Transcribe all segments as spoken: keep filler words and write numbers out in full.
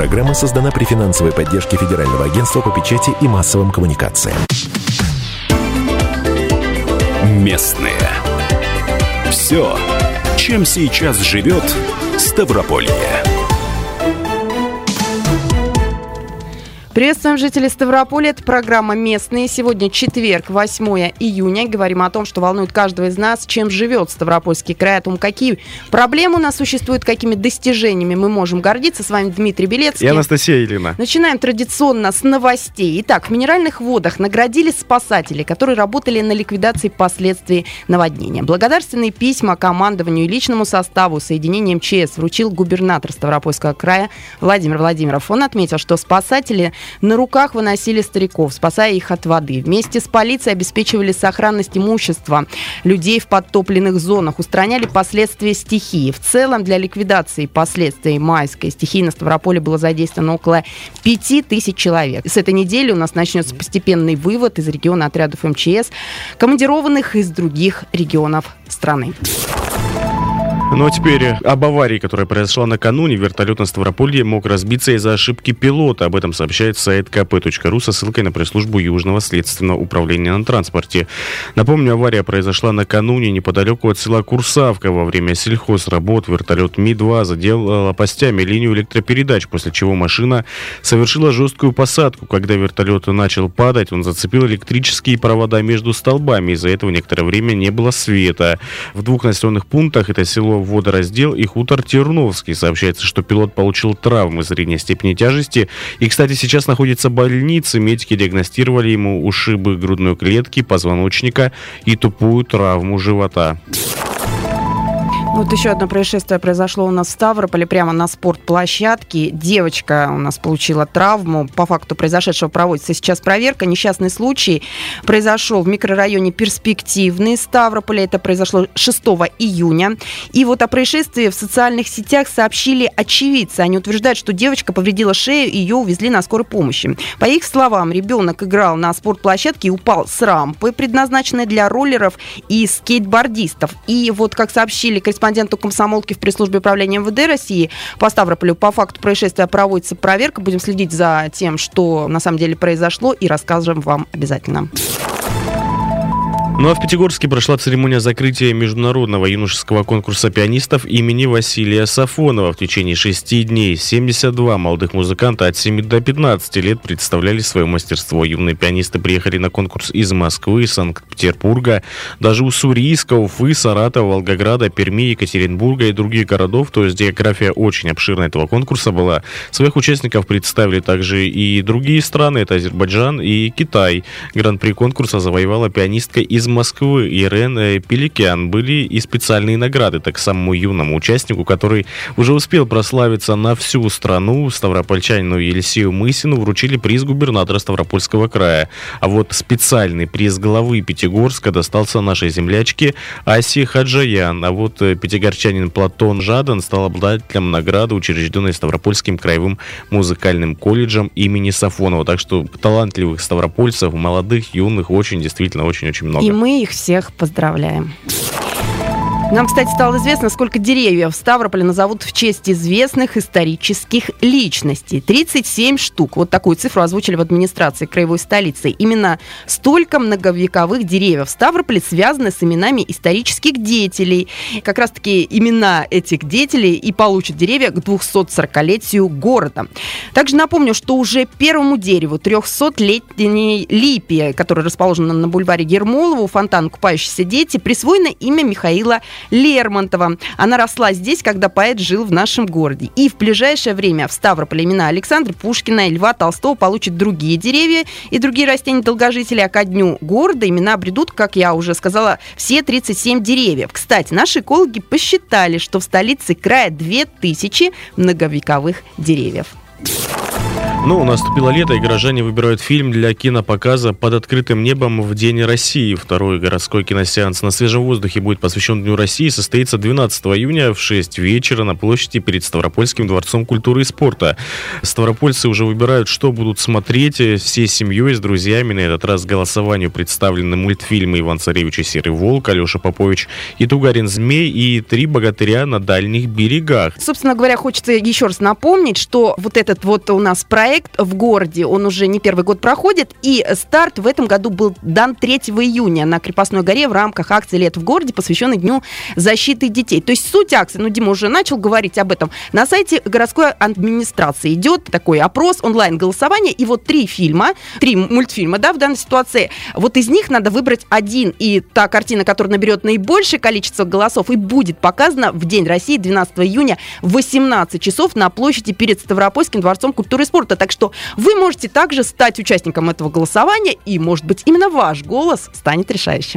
Программа создана при финансовой поддержке Федерального агентства по печати и массовым коммуникациям. Местные. Все, чем сейчас живет Ставрополье. Приветствуем жителей Ставрополя. Это программа «Местные». Сегодня четверг, восьмое июня. Говорим о том, что волнует каждого из нас, чем живет Ставропольский край, о том, какие проблемы у нас существуют, какими достижениями мы можем гордиться. С вами Дмитрий Белецкий. И Анастасия Ильина. Начинаем традиционно с новостей. Итак, в Минеральных водах наградили спасателей, которые работали на ликвидации последствий наводнения. Благодарственные письма командованию и личному составу соединения МЧС вручил губернатор Ставропольского края Владимир Владимиров. Он отметил, что спасатели на руках выносили стариков, спасая их от воды. Вместе с полицией обеспечивали сохранность имущества людей в подтопленных зонах, устраняли последствия стихии. В целом для ликвидации последствий майской стихии на Ставрополе было задействовано около пяти тысяч человек. С этой недели у нас начнется постепенный вывод из региона отрядов МЧС, командированных из других регионов страны. Ну а теперь об аварии, которая произошла накануне. Вертолет на Ставрополье мог разбиться из-за ошибки пилота. Об этом сообщает сайт ка пэ точка ру со ссылкой на пресс-службу Южного следственного управления на транспорте. Напомню, авария произошла накануне неподалеку от села Курсавка. Во время сельхозработ вертолет Ми два задел лопастями линию электропередач, после чего машина совершила жесткую посадку. Когда вертолет начал падать, он зацепил электрические провода между столбами. Из-за этого некоторое время не было света. В двух населенных пунктах, это село Водораздел и хутор Терновский. Сообщается, что пилот получил травмы средней степени тяжести. И, кстати, сейчас находится в больнице. Медики диагностировали ему ушибы грудной клетки, позвоночника и тупую травму живота. Вот еще одно происшествие произошло у нас в Ставрополе, прямо на спортплощадке. Девочка у нас получила травму. По факту произошедшего проводится сейчас проверка. Несчастный случай произошел в микрорайоне Перспективный Ставрополя. Это произошло шестого июня. И вот о происшествии в социальных сетях сообщили очевидцы. Они утверждают, что девочка повредила шею, и ее увезли на скорой помощи. По их словам, ребенок играл на спортплощадке и упал с рампы, предназначенной для роллеров и скейтбордистов. И вот, как сообщили корреспонденты Корреспонденту комсомолки в пресс-службе управления эм вэ дэ России по Ставрополю, по факту происшествия проводится проверка. Будем следить за тем, что на самом деле произошло, и расскажем вам обязательно. Ну а в Пятигорске прошла церемония закрытия международного юношеского конкурса пианистов имени Василия Сафонова. В течение шести дней семьдесят два молодых музыканта от семи до пятнадцати лет представляли свое мастерство. Юные пианисты приехали на конкурс из Москвы, Санкт-Петербурга, даже Уссурийска, Уфы, Саратова, Волгограда, Перми, Екатеринбурга и других городов. То есть география очень обширная этого конкурса была. Своих участников представили также и другие страны. Это Азербайджан и Китай. Гран-при конкурса завоевала пианистка из Москвы Ирен Пеликян. Были и специальные награды так самому юному участнику, который уже успел прославиться на всю страну. Ставропольчанину Елисею Мысину вручили приз губернатора Ставропольского края. А вот специальный приз главы Пятигорска достался нашей землячке Асе Хаджаян. А вот пятигорчанин Платон Жадан стал обладателем награды, учрежденной Ставропольским краевым музыкальным колледжем имени Сафонова. Так что талантливых ставропольцев, молодых, юных, очень, действительно, очень-очень много. И мы их всех поздравляем. Нам, кстати, стало известно, сколько деревьев в Ставрополе назовут в честь известных исторических личностей. тридцать семь штук. Вот такую цифру озвучили в администрации краевой столицы. Именно столько многовековых деревьев в Ставрополе связаны с именами исторических деятелей. Как раз-таки имена этих деятелей и получат деревья к двухсотсорокалетию города. Также напомню, что уже первому дереву трехсотлетней липе, которое расположено на бульваре Ермолова, у фонтана «Купающиеся дети», присвоено имя Михаила Лермонтова. Она росла здесь, когда поэт жил в нашем городе. И в ближайшее время в Ставрополе имена Александра Пушкина и Льва Толстого получат другие деревья и другие растения-долгожители. А ко дню города имена обретут, как я уже сказала, все тридцать семь деревьев. Кстати, наши экологи посчитали, что в столице края две тысячи многовековых деревьев. Ну, наступило лето, и горожане выбирают фильм для кинопоказа «Под открытым небом» в День России. Второй городской киносеанс на свежем воздухе будет посвящен Дню России. Состоится двенадцатого июня в шесть вечера на площади перед Ставропольским дворцом культуры и спорта. Ставропольцы уже выбирают, что будут смотреть всей семьей, с друзьями. На этот раз к голосованию представлены мультфильмы «Иван Царевич и Серый волк», «Алеша Попович и Тугарин Змей» и «Три богатыря на дальних берегах». Собственно говоря, хочется еще раз напомнить, что вот этот вот у нас проект в городе, он уже не первый год проходит, и старт в этом году был дан третьего июня на Крепостной горе в рамках акции «Лето в городе», посвященной Дню защиты детей. То есть суть акции, ну, Дима уже начал говорить об этом, на сайте городской администрации идет такой опрос, онлайн-голосование, и вот три фильма, три мультфильма, да, в данной ситуации, вот из них надо выбрать один, и та картина, которая наберет наибольшее количество голосов, и будет показана в День России двенадцатого июня в восемнадцать часов на площади перед Ставропольским дворцом культуры и спорта. Так что вы можете также стать участником этого голосования, и, может быть, именно ваш голос станет решающим.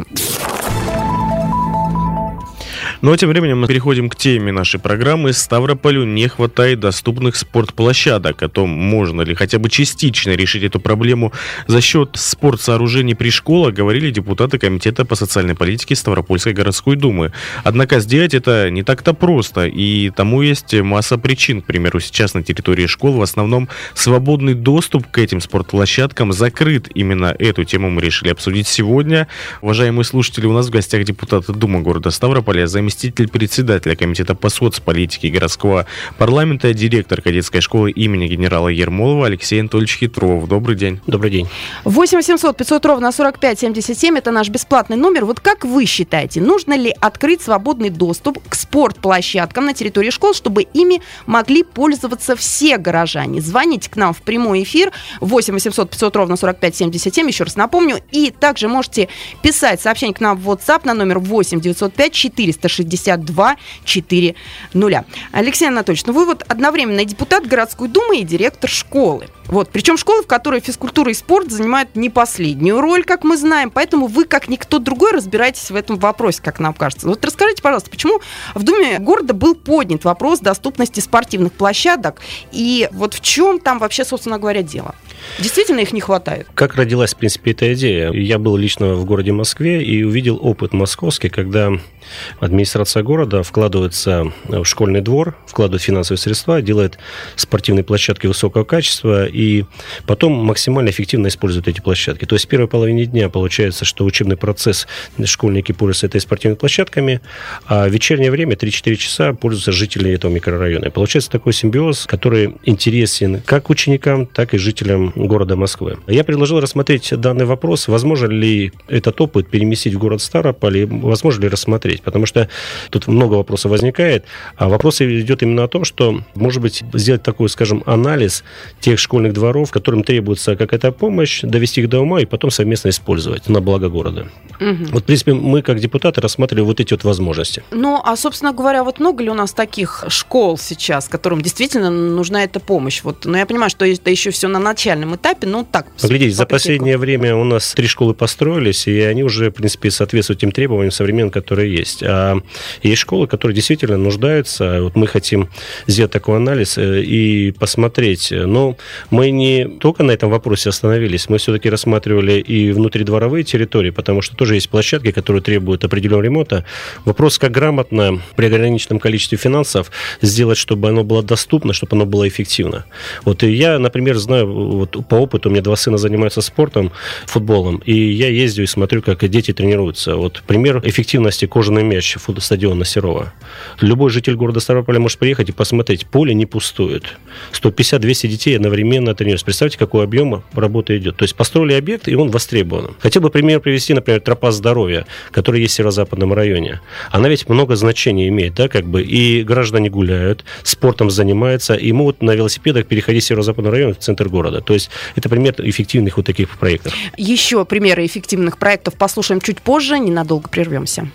Ну а тем временем мы переходим к теме нашей программы. Ставрополю не хватает доступных спортплощадок. О том, можно ли хотя бы частично решить эту проблему за счет спортсооружений при школах, говорили депутаты Комитета по социальной политике Ставропольской городской думы. Однако сделать это не так-то просто, и тому есть масса причин. К примеру, сейчас на территории школ в основном свободный доступ к этим спортплощадкам закрыт. Именно эту тему мы решили обсудить сегодня. Уважаемые слушатели, у нас в гостях депутаты Думы города Ставрополя, заместитель председателя Комитета по соцполитике городского парламента, директор кадетской школы имени генерала Ермолова Алексей Анатольевич Хитров. Добрый день. Добрый день. восемь восемьсот пятьсот ровно сорок пять семьдесят семь, это наш бесплатный номер. Вот как вы считаете, нужно ли открыть свободный доступ к спортплощадкам на территории школ, чтобы ими могли пользоваться все горожане? Звоните к нам в прямой эфир восемь восемьсот пятьсот ровно сорок пять семьдесят семь, еще раз напомню. И также можете писать сообщение к нам в WhatsApp на номер восемь девятьсот пять четыреста шестьдесят два четыреста. Алексей Анатольевич, ну вы вот одновременно и депутат городской думы, и директор школы. Вот, причем школы, в которой физкультура и спорт занимают не последнюю роль, как мы знаем, поэтому вы, как никто другой, разбираетесь в этом вопросе, как нам кажется. Вот расскажите, пожалуйста, почему в Думе города был поднят вопрос доступности спортивных площадок, и вот в чем там вообще, собственно говоря, дело? Действительно их не хватает? Как родилась, в принципе, эта идея? Я был лично в городе Москве и увидел опыт московский, когда администрация города вкладывается в школьный двор, вкладывает финансовые средства, делает спортивные площадки высокого качества и потом максимально эффективно использует эти площадки. То есть в первой половине дня получается, что учебный процесс, школьники пользуются этой спортивными площадками, а в вечернее время три-четыре часа пользуются жители этого микрорайона. И получается такой симбиоз, который интересен как ученикам, так и жителям города Москвы. Я предложил рассмотреть данный вопрос, возможно ли этот опыт переместить в город Ставрополь, и возможно ли рассмотреть, потому что тут много вопросов возникает, а вопрос идет именно о том, что, может быть, сделать такой, скажем, анализ тех школьных дворов, которым требуется какая-то помощь, довести их до ума и потом совместно использовать на благо города. Угу. Вот, в принципе, мы, как депутаты, рассматривали вот эти вот возможности. Ну, а, собственно говоря, вот много ли у нас таких школ сейчас, которым действительно нужна эта помощь? Вот, ну, я понимаю, что это еще все на начальном этапе, но так... Глядите, за последнее время у нас три школы построились, и они уже, в принципе, соответствуют тем требованиям современным, которые есть. А есть школы, которые действительно нуждаются. Вот мы хотим сделать такой анализ и посмотреть. Но мы не только на этом вопросе остановились, мы все-таки рассматривали и внутридворовые территории, потому что тоже есть площадки, которые требуют определенного ремонта. Вопрос, как грамотно при ограниченном количестве финансов сделать, чтобы оно было доступно, чтобы оно было эффективно. Вот и я, например, знаю, вот по опыту, у меня два сына занимаются спортом, футболом, и я ездил и смотрю, как дети тренируются. Вот пример эффективности — кожаный мяч, стадиона Серова. Любой житель города Ставрополя может приехать и посмотреть, поле не пустует. сто пятьдесят - двести детей одновременно тренируются. Представьте, какой объем работы идет. То есть построили объект, и он востребован. Хотел бы пример привести, например, тропа здоровья, которая есть в северо-западном районе. Она ведь много значений имеет, да, как бы, и граждане гуляют, спортом занимаются, и могут на велосипедах переходить с северо-западного района в центр города. То есть это пример эффективных вот таких проектов. Еще примеры эффективных проектов послушаем чуть позже, ненадолго прервемся.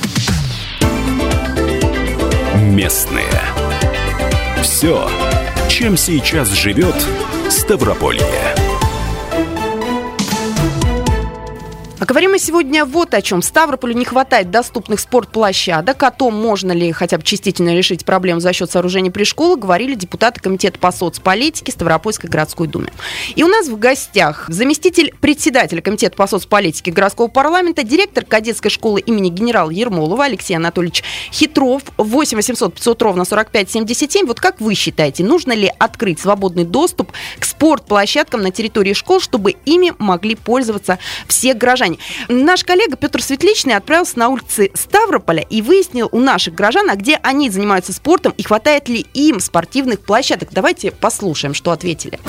Местные. Все, чем сейчас живет Ставрополье. А говорим мы сегодня вот о чем. Ставрополю не хватает доступных спортплощадок. О том, можно ли хотя бы частично решить проблему за счет сооружения при школах, говорили депутаты комитета по соцполитике Ставропольской городской думы. И у нас в гостях заместитель председателя комитета по соцполитике городского парламента, директор кадетской школы имени генерала Ермолова Алексей Анатольевич Хитров. восемь восемьсот пятьсот ровно сорок пять семьдесят семь. Вот как вы считаете, нужно ли открыть свободный доступ к спортплощадкам на территории школ, чтобы ими могли пользоваться все граждане? Наш коллега Петр Светличный отправился на улицы Ставрополя и выяснил у наших граждан, а где они занимаются спортом и хватает ли им спортивных площадок. Давайте послушаем, что ответили.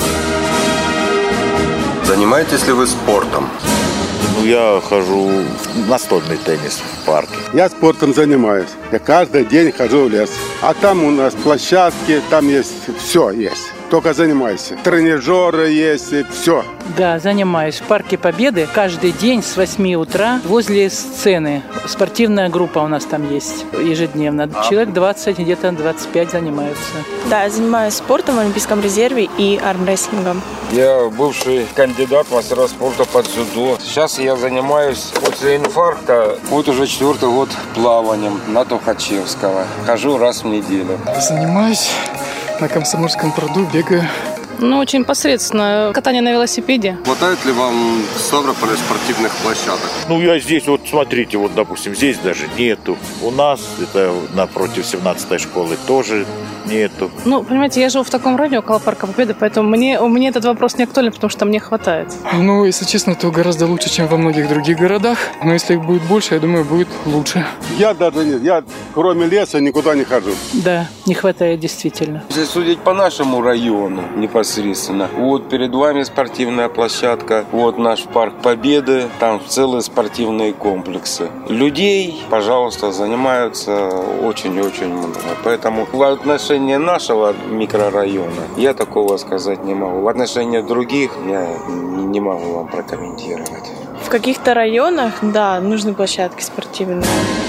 Занимаетесь ли вы спортом? Ну, я хожу в настольный теннис в парке. Я спортом занимаюсь. Я каждый день хожу в лес. А там у нас площадки, там есть все есть. Только занимайся. Тренажеры есть, все. Да, занимаюсь. В Парке Победы каждый день с восьми утра возле сцены. Спортивная группа у нас там есть ежедневно. Человек двадцать, где-то двадцать пять занимаются. Да, я занимаюсь спортом в Олимпийском резерве и армрестлингом. Я бывший кандидат в мастера спорта по дзюдо. Сейчас я занимаюсь после инфаркта. Вот уже четвертый год плаванием на Тухачевского. Хожу раз в неделю. Занимаюсь на Комсомольском пруду, бегаю. Ну, очень посредственно. Катание на велосипеде. Хватает ли вам в Ставрополе спортивных площадок? Ну, я здесь, вот смотрите, вот, допустим, здесь даже нету. У нас, это напротив семнадцатой школы, тоже нету. Ну, понимаете, я живу в таком районе, около Парка Победы, поэтому мне, у меня этот вопрос не актуален, потому что мне хватает. Ну, если честно, то гораздо лучше, чем во многих других городах. Но если их будет больше, я думаю, будет лучше. Я даже нет, я кроме леса никуда не хожу. Да, не хватает действительно. Если судить по нашему району непосредственно, вот перед вами спортивная площадка, вот наш Парк Победы, там целые спортивные комплексы. Людей, пожалуйста, занимаются очень-очень много. Поэтому в отношении нашего микрорайона я такого сказать не могу. В отношении других я не могу вам прокомментировать. В каких-то районах, да, нужны площадки спортивные.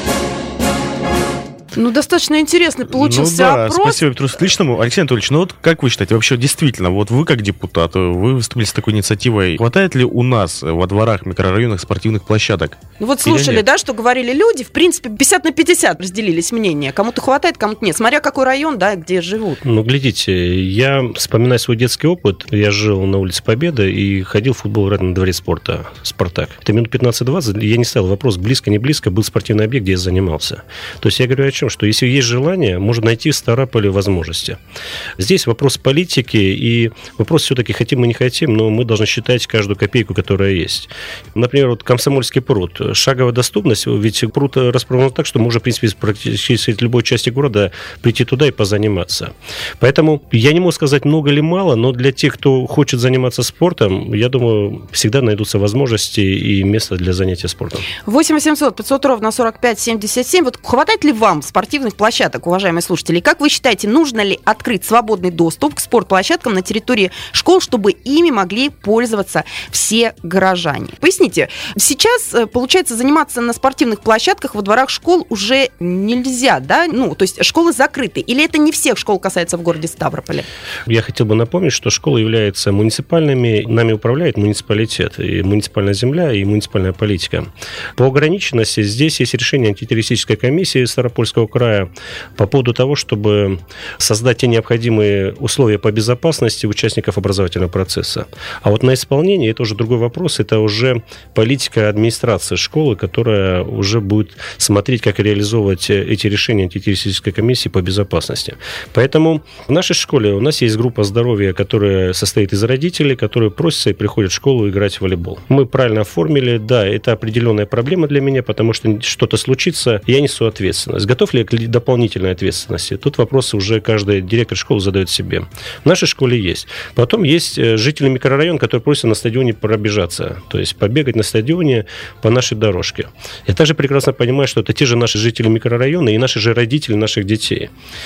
Ну, достаточно интересный получился ну, да, опрос. Спасибо Петру Светличному. Алексей Анатольевич, ну вот как вы считаете, вообще действительно, вот вы как депутат, вы выступили с такой инициативой. Хватает ли у нас во дворах, микрорайонах спортивных площадок? Ну вот слушали, да, что говорили люди. В принципе, пятьдесят на пятьдесят разделились мнения. Кому-то хватает, кому-то нет. Смотря какой район, да, где живут. Ну, глядите, я вспоминаю свой детский опыт. Я жил на улице Победы и ходил в футбол играть на дворе спорта «Спартак». Это минут пятнадцать-двадцать. Я не ставил вопрос, близко, не близко. Был спортивный объект, где я занимался. То есть я говорю о чем? Что если есть желание, можно найти в Ставрополе возможности. Здесь вопрос политики и вопрос все-таки хотим мы не хотим, но мы должны считать каждую копейку, которая есть. Например, вот Комсомольский пруд. Шаговая доступность, ведь пруд расположен так, что можно, в принципе, практически в любой части города прийти туда и позаниматься. Поэтому я не могу сказать, много или мало, но для тех, кто хочет заниматься спортом, я думаю, всегда найдутся возможности и место для занятия спортом. восемь восемьсот пятьсот ровно сорок пять семьдесят семь. Вот хватает ли вам спортивных площадок, уважаемые слушатели? Как вы считаете, нужно ли открыть свободный доступ к спортплощадкам на территории школ, чтобы ими могли пользоваться все горожане? Поясните, сейчас, получается, заниматься на спортивных площадках во дворах школ уже нельзя, да? Ну, то есть школы закрыты. Или это не всех школ касается в городе Ставрополе? Я хотел бы напомнить, что школы являются муниципальными. Нами управляет муниципалитет, и муниципальная земля, и муниципальная политика. По ограниченности здесь есть решение антитеррористической комиссии Ставропольского края по поводу того, чтобы создать те необходимые условия по безопасности участников образовательного процесса. А вот на исполнение, это уже другой вопрос, это уже политика администрации школы, которая уже будет смотреть, как реализовывать эти решения антитеррористической комиссии по безопасности. Поэтому в нашей школе у нас есть группа здоровья, которая состоит из родителей, которые просятся и приходят в школу играть в волейбол. Мы правильно оформили, да, это определенная проблема для меня, потому что что-то случится, я несу ответственность. Готов ли я к дополнительной ответственности? Тут вопрос уже каждый директор школы задает себе. В нашей школе есть. Потом есть жители микрорайона, которые просят на стадионе пробежаться, то есть побегать на стадионе по нашей дорожке. Я также прекрасно понимаю, что это те же наши жители микрорайона и наши же родители наших детей.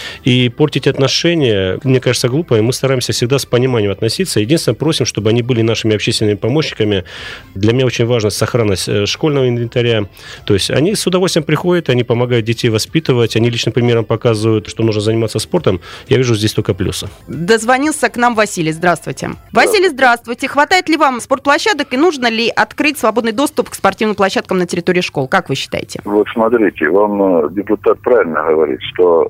И портить отношения, мне кажется, глупо, и мы стараемся всегда с пониманием относиться. Единственное, просим, чтобы они были нашими общественными помощниками. Для меня очень важна сохранность школьного инвентаря. То есть они с удовольствием приходят, они помогают детей воспитывать, воспитывать, они личным примером показывают, что нужно заниматься спортом, я вижу здесь только плюсы. Дозвонился к нам Василий. Здравствуйте. Василий, здравствуйте. Хватает ли вам спортплощадок и нужно ли открыть свободный доступ к спортивным площадкам на территории школ? Как вы считаете? Вот смотрите, вам депутат правильно говорит, что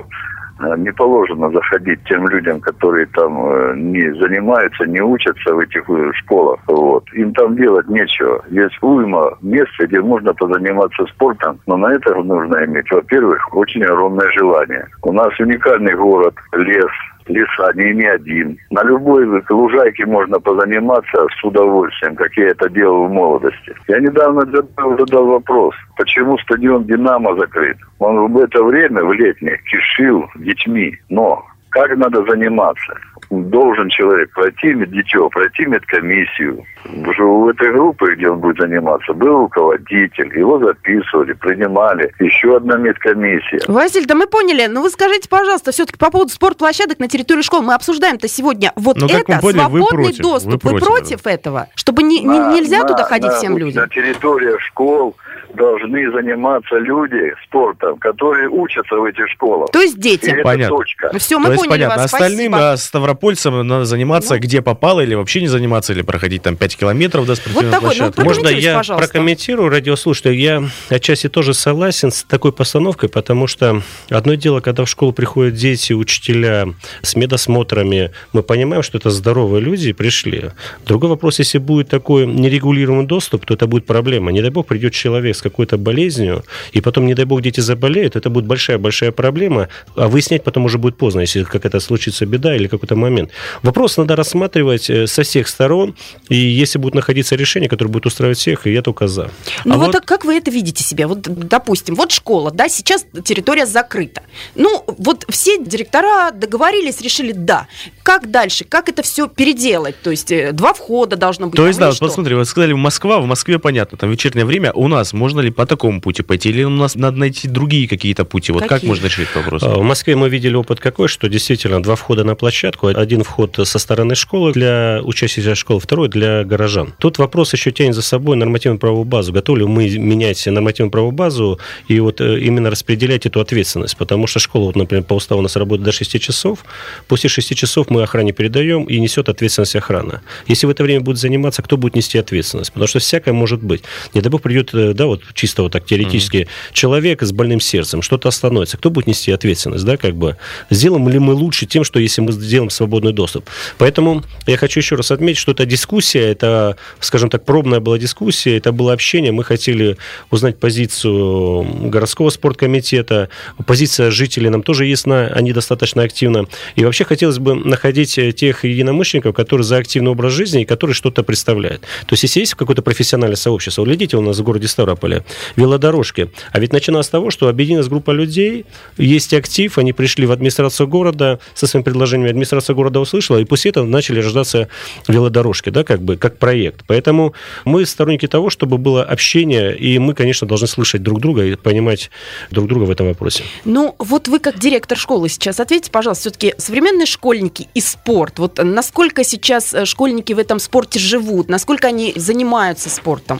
не положено заходить тем людям, которые там не занимаются, не учатся в этих школах. Вот. Им там делать нечего. Есть уйма мест, где можно позаниматься спортом, но на это нужно иметь, во-первых, очень огромное желание. У нас уникальный город, лес, леса, не, не один. На любой лужайке можно позаниматься с удовольствием, как я это делал в молодости. Я недавно задал вопрос, почему стадион «Динамо» закрыт. Он в это время, в летнее, кишил детьми. Но как надо заниматься? Должен человек пройти меддитё, пройти медкомиссию. Уже у этой группы, где он будет заниматься, был руководитель, его записывали, принимали. Еще одна медкомиссия. Василий, да мы поняли. Но вы скажите, пожалуйста, все-таки по поводу спортплощадок на территории школ. Мы обсуждаем-то сегодня вот Но, это, поняли, свободный вы против, доступ. Вы Вы против, против да. этого? Чтобы не, на, не, нельзя на, туда ходить на, всем людям? На территориях школ должны заниматься люди спортом, которые учатся в этих школах. То есть дети. И понятно. Это точка. Ну, все, мы То есть, поняли понятно. вас. Остальным Спасибо. а, ставропольцам надо заниматься, ну, где попало, или вообще не заниматься, или проходить там пять километров до спортивной Вот такой, площадки. ну, Можно я пожалуйста. прокомментирую, радиослушатель? Я отчасти тоже согласен с такой постановкой, потому что одно дело, когда в школу приходят дети, учителя с медосмотрами, мы понимаем, что это здоровые люди пришли. Другой вопрос, если будет такой нерегулируемый доступ, то это будет проблема. Не дай бог придет человек с какой-то болезнью, и потом, не дай бог, дети заболеют, это будет большая-большая проблема, а выяснять потом уже будет поздно, если какая-то случится беда или какой-то момент. Вопрос надо рассматривать со всех сторон, и если будет находиться решение, которое будет устраивать всех, я только за. Ну а вот, вот так как вы это видите себе? Вот, допустим, вот школа, да, сейчас территория закрыта. Ну, вот все директора договорились, решили, да. Как дальше? Как это все переделать? То есть два входа должно быть. То есть, там, да, или вот что? посмотри, вы сказали Москва, в Москве понятно, там вечернее время, у нас можно ли по такому пути пойти, или у нас надо найти другие какие-то пути? Вот Какие? как можно решить этот вопрос? В Москве мы видели опыт какой, что действительно два входа на площадку. Один вход со стороны школы для учащихся школы, второй для горожан. Тут вопрос еще тянет за собой нормативную правовую базу. Готовы ли мы менять нормативную правовую базу и вот именно распределять эту ответственность? Потому что школа, вот, например, по уставу у нас работает до шести часов. После шести часов мы охране передаем, и несет ответственность охрана. Если в это время будет заниматься, кто будет нести ответственность? Потому что всякое может быть. Не дай бог придет, да, вот чисто вот так теоретически, mm-hmm. человек с больным сердцем, что-то остановится. Кто будет нести ответственность, да, как бы? Сделаем ли мы лучше тем, что если мы сделаем свободный доступ? Поэтому я хочу еще раз отметить, что эта дискуссия, это, скажем так, пробная была дискуссия, это было общение. Мы хотели узнать позицию городского спорткомитета, позиция жителей нам тоже ясна, они достаточно активно. И вообще хотелось бы находить тех единомышленников, которые за активный образ жизни и которые что-то представляют. То есть, если есть какое-то профессиональное сообщество, вот глядите, у нас в городе Ставрополе велодорожки. А ведь начиналось с того, что объединилась группа людей, есть актив, они пришли в администрацию города со своим предложением, администрация города услышала, и после этого начали рождаться велодорожки, да, как бы, как проект. Поэтому мы сторонники того, чтобы было общение, и мы, конечно, должны слышать друг друга и понимать друг друга в этом вопросе. Ну, вот вы как директор школы сейчас ответьте, пожалуйста, все-таки современные школьники и спорт, вот насколько сейчас школьники в этом спорте живут, насколько они занимаются спортом?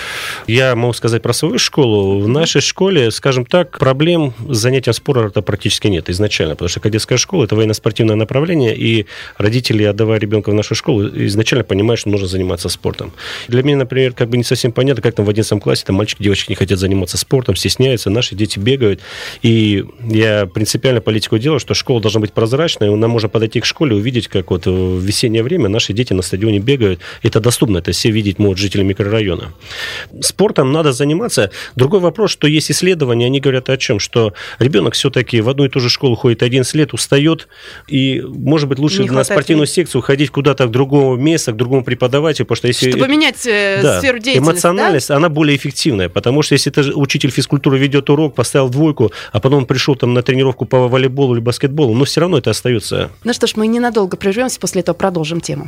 Я могу сказать про свою школу. В нашей школе, скажем так, проблем с занятием спорта практически нет изначально, потому что кадетская школа – это военно-спортивное направление, и родители, отдавая ребенка в нашу школу, изначально понимают, что нужно заниматься спортом. Для меня, например, как бы не совсем понятно, как там в одиннадцатом классе там мальчики, девочки не хотят заниматься спортом, стесняются, наши дети бегают, и я принципиально политику делаю, что школа должна быть прозрачной, нам можно подойти к школе, увидеть, как вот в весеннее время наши дети на стадионе бегают, это доступно, это все видеть могут жители микрорайона. Спортом надо заниматься. Другой вопрос, что есть исследования, они говорят о чем, что ребенок все-таки в одну и ту же школу ходит одиннадцать лет, устает, и, может быть, лучше не на спортивную секцию ходить куда-то к другому месту, к другому преподавателю, потому что если... Чтобы менять э, да, сферу деятельности, эмоциональность, да? Она более эффективная, потому что если ты учитель физкультуры ведет урок, поставил двойку, а потом пришел там на тренировку по волейболу или баскетболу, но все равно это остается. Ну что ж, мы ненадолго прервемся, после этого продолжим тему.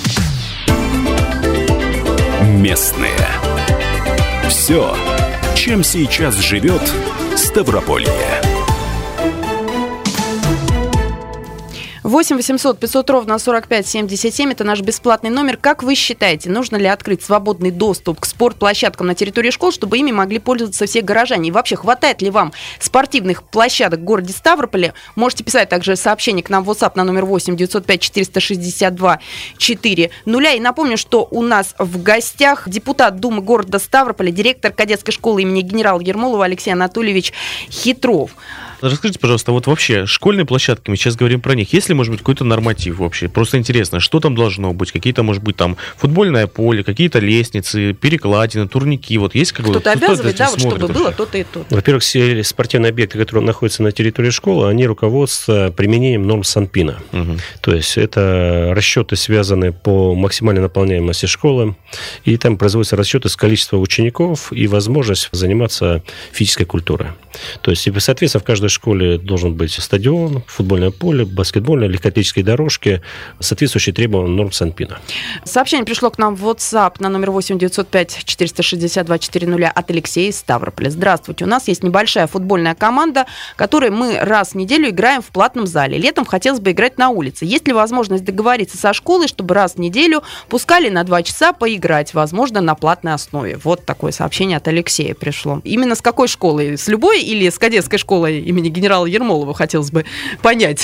Местные. Все, чем сейчас живет Ставрополье. восемь восемьсот пятьсот ровно сорок пять семьдесят семь. Это наш бесплатный номер. Как вы считаете, нужно ли открыть свободный доступ к спортплощадкам на территории школ, чтобы ими могли пользоваться все горожане? И вообще, хватает ли вам спортивных площадок в городе Ставрополе? Можете писать также сообщение к нам в WhatsApp на номер восемь девятьсот пять четыреста шестьдесят два четыре ноль. И напомню, что у нас в гостях депутат Думы города Ставрополя, директор кадетской школы имени генерала Ермолова Алексей Анатольевич Хитров. Расскажите, пожалуйста, вот вообще школьные площадки, мы сейчас говорим про них, есть ли, может быть, какой-то норматив вообще? Просто интересно, что там должно быть? Какие-то, может быть, там футбольное поле, какие-то лестницы, перекладины, турники, вот есть какой-то... Кто-то обязывает, да, вот чтобы было то-то и то-то. Во-первых, все спортивные объекты, которые находятся на территории школы, они руководствуются применением норм Санпина. Угу. То есть это расчеты, связанные по максимальной наполняемости школы, и там производятся расчеты с количеством учеников и возможность заниматься физической культурой. То есть, соответственно, в каждой школе должен быть стадион, футбольное поле, баскетбольное, легкоатлетические дорожки, соответствующие требованиям норм Санпина. Сообщение пришло к нам в WhatsApp на номер восемь девятьсот пять четыреста шестьдесят два четыре ноль от Алексея из Ставрополя. Здравствуйте, у нас есть небольшая футбольная команда, которой мы раз в неделю играем в платном зале. Летом хотелось бы играть на улице. Есть ли возможность договориться со школой, чтобы раз в неделю пускали на два часа поиграть, возможно, на платной основе? Вот такое сообщение от Алексея пришло. Именно с какой школы? С любой или с кадетской школой имени генерала Ермолова, хотелось бы понять.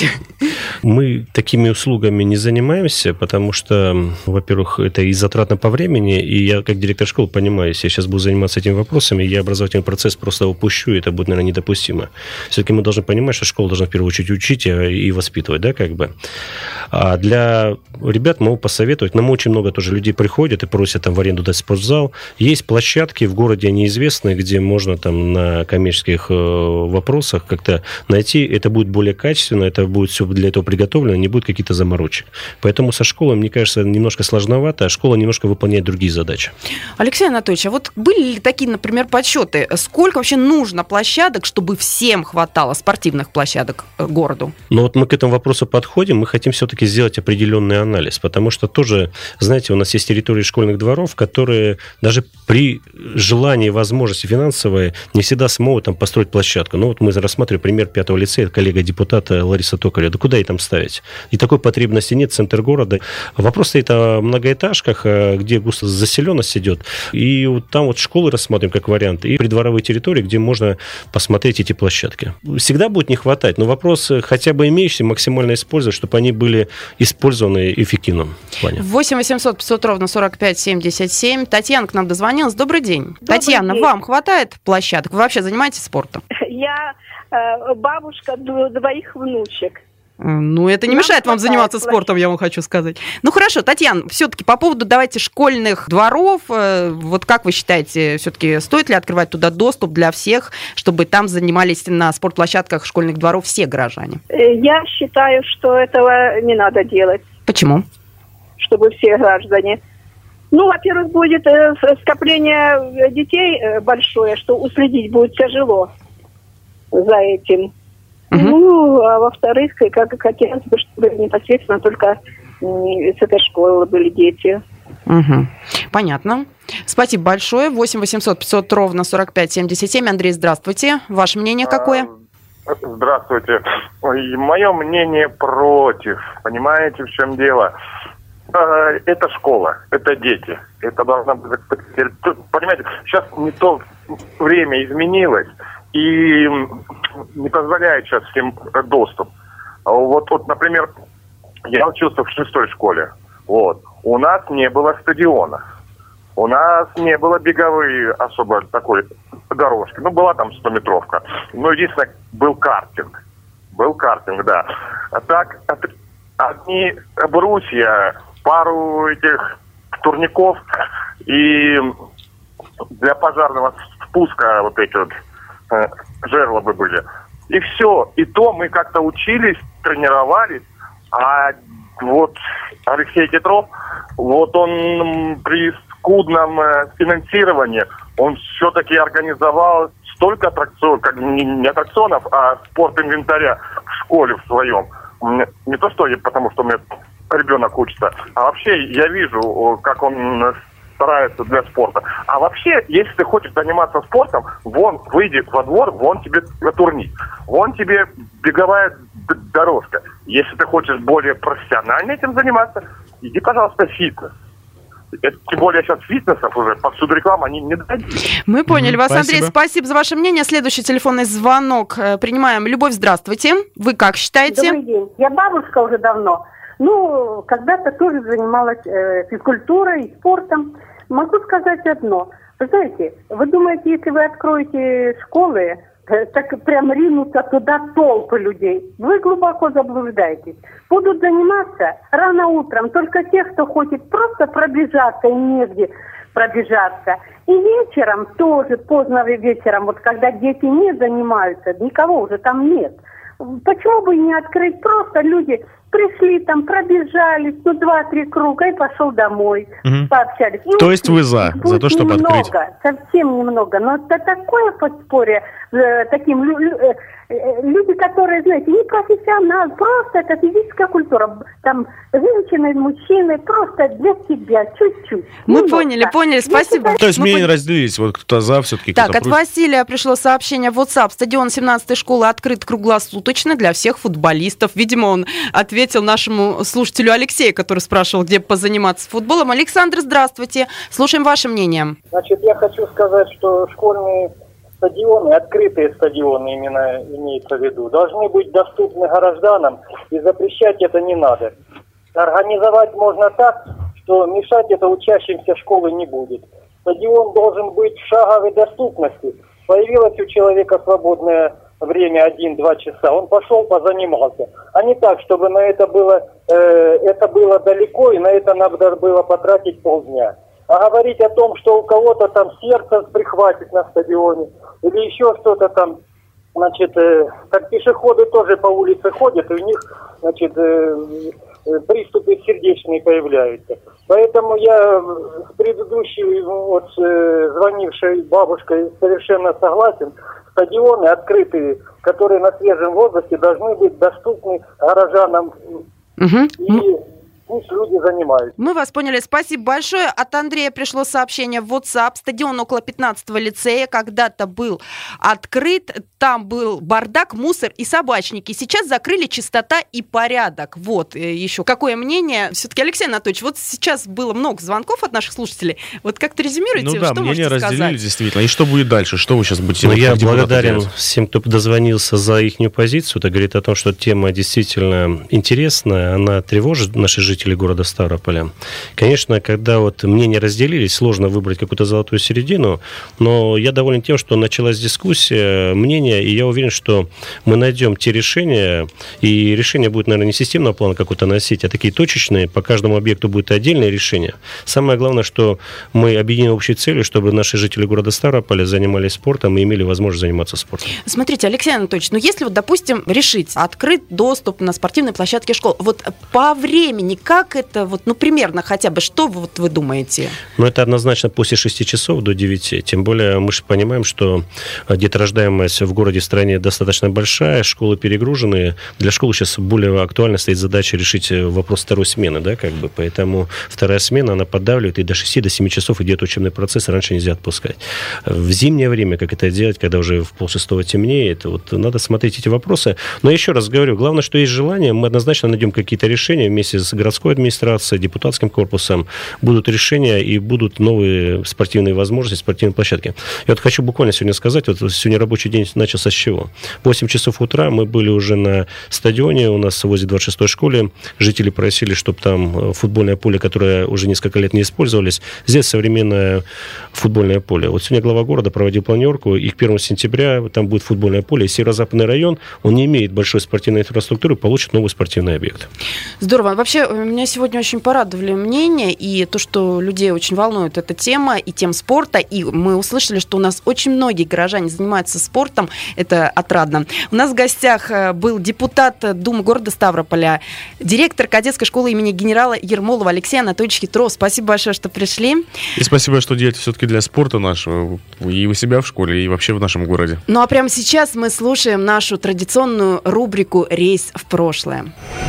Мы такими услугами не занимаемся, потому что, во-первых, это и затратно по времени, и я, как директор школы, понимаю, если я сейчас буду заниматься этими вопросами, я образовательный процесс просто упущу, и это будет, наверное, недопустимо. Все-таки мы должны понимать, что школа должна в первую очередь учить и воспитывать, да, как бы. А для ребят могу посоветовать, нам очень много тоже людей приходят и просят там в аренду дать спортзал. Есть площадки в городе неизвестные, где можно там на коммерческих вопросах как-то найти, это будет более качественно, это будет все для этого приготовлено, не будет каких-то заморочек. Поэтому со школой, мне кажется, немножко сложновато, а школа немножко выполняет другие задачи. Алексей Анатольевич, а вот были ли такие, например, подсчеты, сколько вообще нужно площадок, чтобы всем хватало спортивных площадок городу? Ну вот мы к этому вопросу подходим, мы хотим все-таки сделать определенный анализ, потому что тоже, знаете, у нас есть территории школьных дворов, которые даже при желании, возможности финансовой не всегда смогут там построить площадку. Ну вот мы рассматриваем пример пятого лицея, коллега-депутата Лариса Токарева. Да куда ей там ставить? И такой потребности нет, центр города. Вопрос стоит о многоэтажках, где густо заселенность идет. И вот там вот школы рассмотрим как вариант, и придворовые территории, где можно посмотреть эти площадки. Всегда будет не хватать, но вопрос хотя бы имеющиеся максимально использовать, чтобы они были использованы в эффективном плане. восемь восемьсот пятьсот ровно сорок пять семьдесят семь. Татьяна к нам дозвонилась. Добрый день. Добрый Татьяна, день. вам хватает площадок? Вы вообще занимаетесь спортом? Я э, бабушка двоих внучек. Ну, это не Нам мешает вам заниматься площадок. спортом, я вам хочу сказать. Ну, хорошо, Татьяна, все-таки по поводу, давайте, школьных дворов, э, вот как вы считаете, все-таки стоит ли открывать туда доступ для всех, чтобы там занимались на спортплощадках школьных дворов все горожане? Я считаю, что этого не надо делать. Почему? Чтобы все граждане. Ну, во-первых, будет э, скопление детей э, большое, что уследить будет тяжело за этим. Угу. Ну, а во-вторых, как хотелось бы, чтобы непосредственно только с этой школы были дети. Угу. Понятно. Спасибо большое. восемь восемьсот пятьсот ровно сорок пять семьдесят семь. Андрей, здравствуйте. Ваше мнение какое? Здравствуйте. Ой, мое мнение против. Понимаете, в чем дело? Это школа, это дети. Это должна быть... Понимаете, сейчас не то время изменилось, и не позволяет сейчас всем доступ. Вот, вот, например, я учился в шестой школе. Вот. У нас не было стадиона. У нас не было беговой особо такой дорожки. Ну, была там стометровка. Но единственное, был картинг. Был картинг, да. А так, одни брусья, пару этих турников и для пожарного спуска вот эти вот э, жерлобы были. И все. И то мы как-то учились, тренировались. А вот Алексей Хитров, вот он при скудном э, финансировании, он все-таки организовал столько аттракционов, как не, не аттракционов, а спорт-инвентаря в школе в своем. Не то, что потому что у меня ребенок учится, а вообще я вижу, как он старается для спорта. А вообще, если ты хочешь заниматься спортом, вон, выйди во двор, вон тебе турник, вон тебе беговая д- дорожка. Если ты хочешь более профессионально этим заниматься, иди, пожалуйста, в фитнес. Это, тем более сейчас фитнесов уже повсюду реклама, они не дадут. Мы поняли вас, Спасибо. Андрей. Спасибо за ваше мнение. Следующий телефонный звонок принимаем. Любовь, здравствуйте. Вы как считаете? Добрый день. Я бабушка уже давно. Ну, когда-то тоже занималась э, физкультурой, спортом. Могу сказать одно. Вы знаете, вы думаете, если вы откроете школы, э, так прям ринутся туда толпы людей. Вы глубоко заблуждаетесь. Будут заниматься рано утром только те, кто хочет просто пробежаться и негде пробежаться. И вечером тоже, поздно вечером, вот когда дети не занимаются, никого уже там нет. Почему бы не открыть? Просто люди пришли там, пробежались, ну, два-три круга и пошел домой, Мгм. пообщались. И То есть вы за, будет за то, чтобы немного, открыть? совсем немного. Но это такое подспорье э, таким лю- лю- э, э, люди, которые, знаете, не профессионалы, просто это физическая культура. Там женщины, мужчины, просто для себя, чуть-чуть. Мы Немножко. поняли, поняли, спасибо. То есть Мы мнения поняли. разделились, вот кто-то за, все-таки Так, кто-то от против. Василия пришло сообщение в WhatsApp. Стадион семнадцатой школы открыт круглосуточно для всех футболистов. Видимо, он ответил нашему слушателю Алексею, который спрашивал, где позаниматься футболом. Александр, здравствуйте. Слушаем ваше мнение. Значит, я хочу сказать, что школьные стадионы, открытые стадионы именно имеется в виду, должны быть доступны гражданам, и запрещать это не надо. Организовать можно так, что мешать это учащимся школы не будет. Стадион должен быть в шаговой доступности. Появилось у человека свободное время один-два часа, он пошел, позанимался. А не так, чтобы на это было, э, это было далеко, и на это надо было потратить полдня. А говорить о том, что у кого-то там сердце прихватит на стадионе, или еще что-то там, значит, э, как пешеходы тоже по улице ходят, и у них, значит, э, э, приступы сердечные появляются. Поэтому я с предыдущей, вот, э, звонившей бабушкой совершенно согласен. Стадионы открытые, которые на свежем воздухе, должны быть доступны горожанам. Угу. И пусть люди занимаются. Мы вас поняли. Спасибо большое. От Андрея пришло сообщение в WhatsApp. Стадион около пятнадцатого лицея когда-то был открыт. Там был бардак, мусор и собачники. Сейчас закрыли чистота и порядок. Вот еще какое мнение. Все-таки, Алексей Анатольевич, вот сейчас было много звонков от наших слушателей. Вот как-то резюмируйте, Ну да, что мнения можете разделились сказать? действительно. И что будет дальше? Что вы сейчас будете Ну, вот я как депутаты благодарен делать? всем, кто дозвонился за их позицию. Это говорит о том, что тема действительно интересная, она тревожит наших жителей города Ставрополя. Конечно, когда вот мнения разделились, сложно выбрать какую-то золотую середину, но я доволен тем, что началась дискуссия, мнения, и я уверен, что мы найдем те решения, и решение будет, наверное, не системного плана какой-то носить, а такие точечные, по каждому объекту будет отдельное решение. Самое главное, что мы объединим общей целью, чтобы наши жители города Ставрополя занимались спортом и имели возможность заниматься спортом. Смотрите, Алексей Анатольевич, ну если вот, допустим, решить открыть доступ на спортивной площадке школ, вот по времени, как это, вот, ну, примерно хотя бы, что вот вы думаете? Ну, это однозначно после шести часов до девяти. Тем более мы же понимаем, что деторождаемость в городе, в стране достаточно большая, школы перегружены. Для школы сейчас более актуально стоит задача решить вопрос второй смены, да, как бы. Поэтому вторая смена, она поддавливает, и до шести, до семи часов идет учебный процесс, раньше нельзя отпускать. В зимнее время, как это делать, когда уже в полшестого темнеет, вот надо смотреть эти вопросы. Но еще раз говорю, главное, что есть желание, мы однозначно найдем какие-то решения вместе с городской администрацией, депутатским корпусом, будут решения и будут новые спортивные возможности, спортивные площадки. Я вот хочу буквально сегодня сказать, вот сегодня рабочий день начался с чего? В восемь часов утра мы были уже на стадионе, у нас возле двадцать шестой школе, жители просили, чтобы там футбольное поле, которое уже несколько лет не использовались, здесь современное футбольное поле. Вот сегодня глава города проводил планерку, и к первому сентября там будет футбольное поле, и северо-западный район, он не имеет большой спортивной инфраструктуры, получит новый спортивный объект. Здорово. Вообще, меня сегодня очень порадовали мнения, и то, что людей очень волнует эта тема, и тем спорта, и мы услышали, что у нас очень многие горожане занимаются спортом, это отрадно. У нас в гостях был депутат Думы города Ставрополя, директор кадетской школы имени генерала Ермолова Алексей Анатольевич Хитров. Спасибо большое, что пришли. И спасибо, что делаете все-таки для спорта нашего, и у себя в школе, и вообще в нашем городе. Ну а прямо сейчас мы слушаем нашу традиционную рубрику «Рейс в прошлое».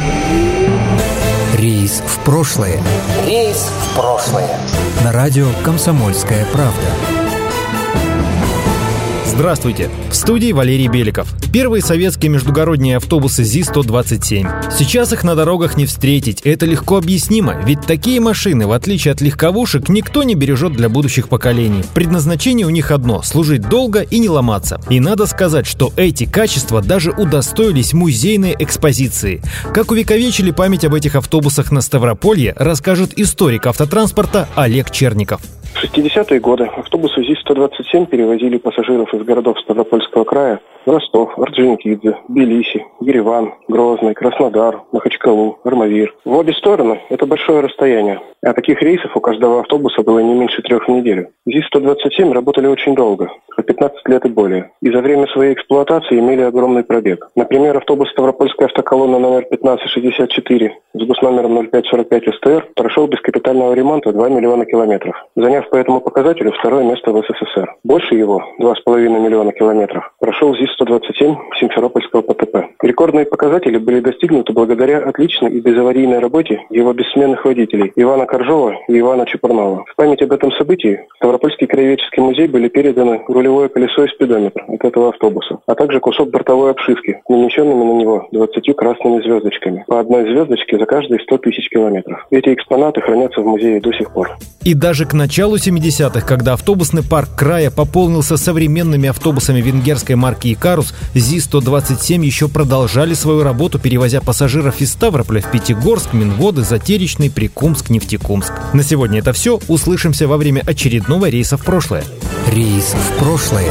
Рейс в прошлое. Рейс в прошлое. На радио «Комсомольская правда». Здравствуйте! В студии Валерий Беликов. Первые советские междугородние автобусы ЗИС сто двадцать семь. Сейчас их на дорогах не встретить. Это легко объяснимо, ведь такие машины, в отличие от легковушек, никто не бережет для будущих поколений. Предназначение у них одно – служить долго и не ломаться. И надо сказать, что эти качества даже удостоились музейной экспозиции. Как увековечили память об этих автобусах на Ставрополье, расскажет историк автотранспорта Олег Черников. В шестидесятые годы автобусы ЗИС сто двадцать семь перевозили пассажиров из городов Ставропольского края в Ростов, Орджоникидзе, Тбилиси, Ереван, Грозный, Краснодар, Махачкалу, Армавир. В обе стороны это большое расстояние, а таких рейсов у каждого автобуса было не меньше трех в неделю. ЗИС сто двадцать семь работали очень долго, по пятнадцать лет и более, и за время своей эксплуатации имели огромный пробег. Например, автобус Ставропольская автоколонна номер пятнадцать шестьдесят четыре с госномером ноль пять сорок пять УСТР прошел без капитального ремонта два миллиона километров, заняв по этому показателю второе место в СССР. Больше его, два с половиной миллиона километров, прошел ЗИС сто двадцать семь Симферопольского ПТП. Рекордные показатели были достигнуты благодаря отличной и безаварийной работе его бессменных водителей Ивана Коржова и Ивана Чепурнова. В память об этом событии в Ставропольский краеведческий музей были переданы рулевое колесо и спидометр от этого автобуса, а также кусок бортовой обшивки, нанесенными на него двадцатью красными звездочками, по одной звездочке за каждые сто тысяч километров. Эти экспонаты хранятся в музее до сих пор. И даже к началу семидесятых, когда автобусный парк края пополнился современными автобусами венгерской марки «Икарус», ЗИС сто двадцать семь еще продолжали свою работу, перевозя пассажиров из Ставрополя в Пятигорск, Минводы, Затеречный, Прикумск, Нефтекумск. На сегодня это все. Услышимся во время очередного рейса в прошлое. Рейс в прошлое.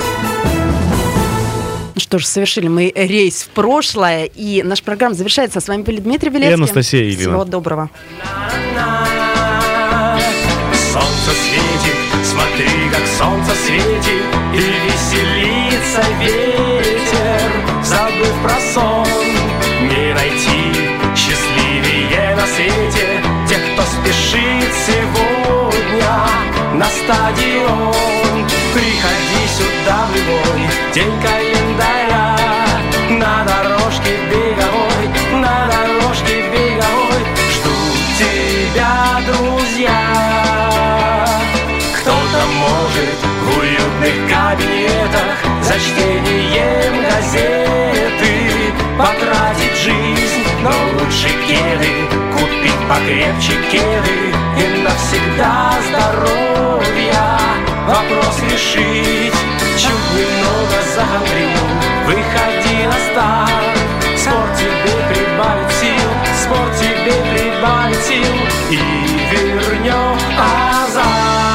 Что ж, совершили мы рейс в прошлое, и наша программа завершается. С вами были Дмитрий Белецкий. И Анастасия Ильина. Всего доброго. Солнце светит, смотри, как солнце светит, и веселится ветер, забыв про сон. Не найти счастливее на свете тех, кто спешит сегодня на стадион. Приходи сюда в любой день календаря, на дорожке беговой, на дорожке беговой ждут тебя друзья. Кто-то может в уютных кабинетах за чтением газеты потратить жизнь, но лучше кеды купить покрепче кеды и навсегда здоровья вопрос решить. Чуть немного захандрил, выходи на старт. Спорт тебе прибавит сил, спорт тебе прибавит сил и вернет азарт.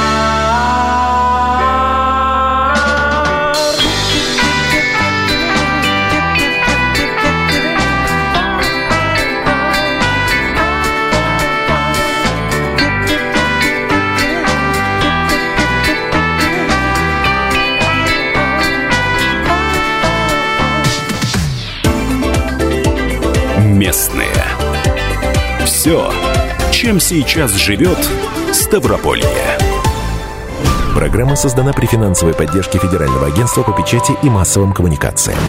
Местные. Все, чем сейчас живет Ставрополье. Программа создана при финансовой поддержке Федерального агентства по печати и массовым коммуникациям.